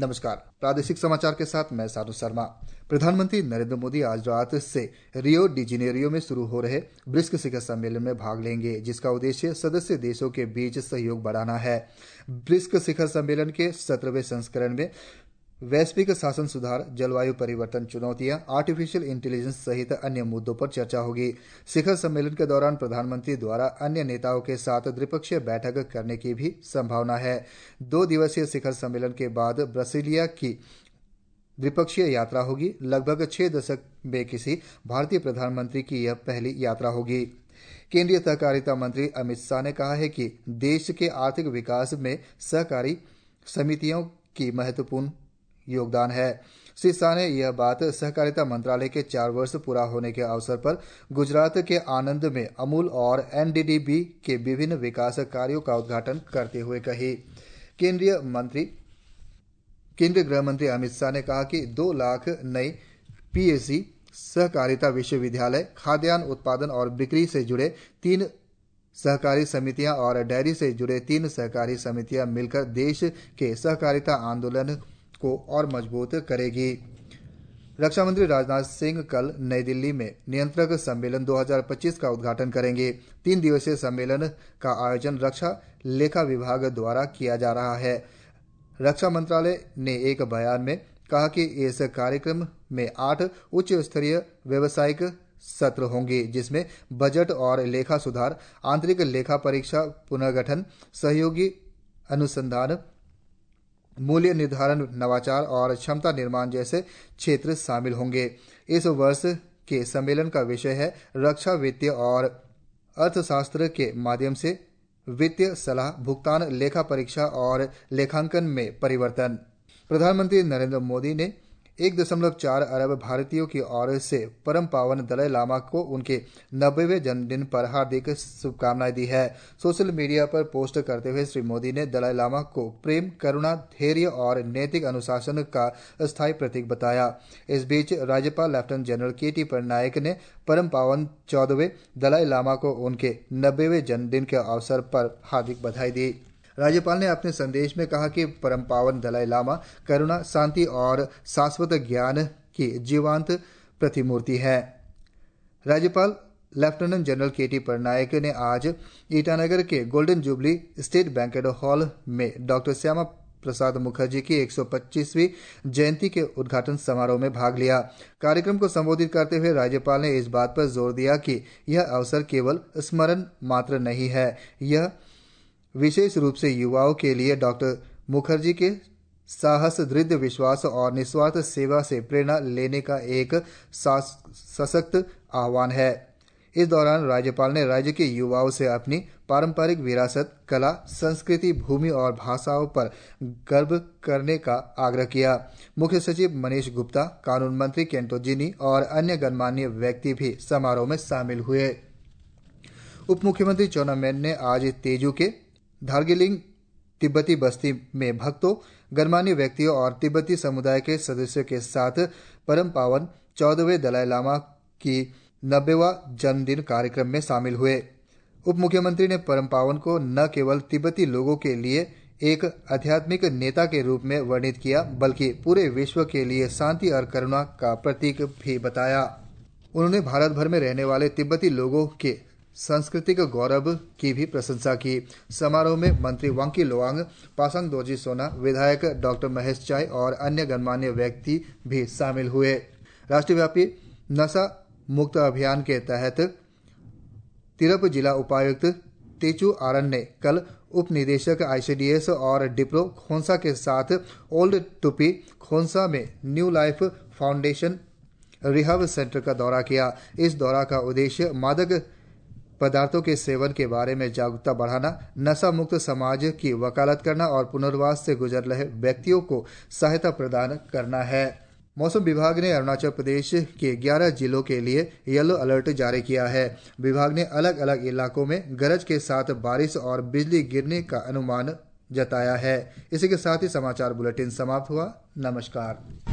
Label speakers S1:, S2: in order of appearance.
S1: नमस्कार। प्रादेशिक समाचार के साथ मैं साधु शर्मा। प्रधानमंत्री नरेंद्र मोदी आज रात से रियो डी जेनेरियो में शुरू हो रहे ब्रिक्स शिखर सम्मेलन में भाग लेंगे, जिसका उद्देश्य सदस्य देशों के बीच सहयोग बढ़ाना है। ब्रिक्स शिखर सम्मेलन के 17वें संस्करण में वैश्विक शासन सुधार, जलवायु परिवर्तन चुनौतियां, आर्टिफिशियल इंटेलिजेंस सहित अन्य मुद्दों पर चर्चा होगी। शिखर सम्मेलन के दौरान प्रधानमंत्री द्वारा अन्य नेताओं के साथ द्विपक्षीय बैठक करने की भी संभावना है। 2 दिवसीय शिखर सम्मेलन के बाद ब्रासीलिया की द्विपक्षीय यात्रा होगी। लगभग 6 दशक में किसी भारतीय प्रधानमंत्री की यह पहली यात्रा होगी। केंद्रीय सहकारिता मंत्री अमित शाह ने कहा है कि देश के आर्थिक विकास में सहकारी समितियों की महत्वपूर्ण योगदान है। श्री शाह ने यह बात सहकारिता मंत्रालय के 4 वर्ष पूरा होने के अवसर पर गुजरात के आणंद में अमूल और एनडीडीबी के विभिन्न विकास कार्यों का उद्घाटन करते हुए कही। केंद्रीय गृह मंत्री अमित शाह ने कहा कि 2 लाख नई पीएससी सहकारिता विश्वविद्यालय, खाद्यान्न उत्पादन और बिक्री से जुड़े 3 सहकारी समितियां और डेयरी से जुड़े 3 सहकारी समितियां मिलकर देश के सहकारिता आंदोलन को और मजबूत करेगी। रक्षा मंत्री राजनाथ सिंह कल नई दिल्ली में नियंत्रक सम्मेलन 2025 का उद्घाटन करेंगे। 3 दिवसीय सम्मेलन का आयोजन रक्षा लेखा विभाग द्वारा किया जा रहा है। रक्षा मंत्रालय ने एक बयान में कहा कि इस कार्यक्रम में 8 उच्च स्तरीय व्यावसायिक सत्र होंगे, जिसमें बजट और लेखा सुधार, आंतरिक लेखा परीक्षा, पुनर्गठन, सहयोगी अनुसंधान, मूल्य निर्धारण, नवाचार और क्षमता निर्माण जैसे क्षेत्र शामिल होंगे। इस वर्ष के सम्मेलन का विषय है रक्षा वित्त और अर्थशास्त्र के माध्यम से वित्तीय सलाह, भुगतान, लेखा परीक्षा और लेखांकन में परिवर्तन। प्रधानमंत्री नरेंद्र मोदी ने 1.4 अरब भारतीयों की ओर से परम पावन दलाई लामा को उनके 90वें जन्मदिन पर हार्दिक शुभकामनाएं दी है। सोशल मीडिया पर पोस्ट करते हुए श्री मोदी ने दलाई लामा को प्रेम, करुणा, धैर्य और नैतिक अनुशासन का स्थायी प्रतीक बताया। इस बीच राज्यपाल लेफ्टिनेंट जनरल के.टी. पटनायक ने परम पावन 14वें दलाई लामा को उनके 90वें जन्मदिन के अवसर पर हार्दिक बधाई दी। राज्यपाल ने अपने संदेश में कहा कि परम पावन दलाई लामा करुणा, शांति और शाश्वत ज्ञान की जीवंत प्रतिमूर्ति है। राज्यपाल लेफ्टिनेंट जनरल के.टी. पटनायक ने आज ईटानगर के golden jubilee state banquet hall में डॉक्टर श्यामा प्रसाद मुखर्जी की 125वीं जयंती के उद्घाटन समारोह में भाग लिया। कार्यक्रम को संबोधित करते हुए राज्यपाल ने इस बात पर जोर दिया कि यह अवसर केवल स्मरण मात्र नहीं है, यह विशेष रूप से युवाओं के लिए डॉक्टर मुखर्जी के साहस, दृढ़ विश्वास और निस्वार्थ सेवा से प्रेरणा लेने का एक सशक्त आह्वान है। इस दौरान राज्यपाल ने राज्य के युवाओं से अपनी पारंपरिक विरासत, कला, संस्कृति, भूमि और भाषाओं पर गर्व करने का आग्रह किया। मुख्य सचिव मनीष गुप्ता, कानून मंत्री केंटो जिनी और अन्य गणमान्य व्यक्ति भी समारोह में शामिल हुए। उप मुख्यमंत्री चाउना मेन ने आज तेजू के दार्जिलिंग तिब्बती बस्ती में भक्तों, गणमान्य व्यक्तियों और तिब्बती समुदाय के सदस्यों के साथ परम पावन 14वें दलाई लामा की 90वां जन्मदिन कार्यक्रम में शामिल हुए। उप मुख्यमंत्री ने परम पावन को न केवल तिब्बती लोगों के लिए एक आध्यात्मिक नेता के रूप में वर्णित किया, बल्कि पूरे विश्व के लिए शांति और करुणा का प्रतीक भी बताया। उन्होंने भारत भर में रहने वाले तिब्बती लोगों के सांस्कृतिक गौरव की भी प्रशंसा की। समारोह में मंत्री वांकी लोवांग, पासांग दोरजी सोना, विधायक डॉ. महेश चाई और अन्य गणमान्य व्यक्ति भी शामिल हुए। राष्ट्रव्यापी नशा मुक्त अभियान के तहत तिरप जिला उपायुक्त तेचू आरन ने कल उप निदेशक ICDS और डिप्रो खोंसा के साथ ओल्ड टुपी खोंसा में new life foundation rehab centre का दौरा किया। इस दौरा का उद्देश्य मादक पदार्थों के सेवन के बारे में जागरूकता बढ़ाना, नशा मुक्त समाज की वकालत करना और पुनर्वास से गुजर रहे व्यक्तियों को सहायता प्रदान करना है। मौसम विभाग ने अरुणाचल प्रदेश के 11 जिलों के लिए येलो अलर्ट जारी किया है। विभाग ने अलग अलग इलाकों में गरज के साथ बारिश और बिजली गिरने का अनुमान जताया है। इसी के साथ ही समाचार बुलेटिन समाप्त हुआ। नमस्कार।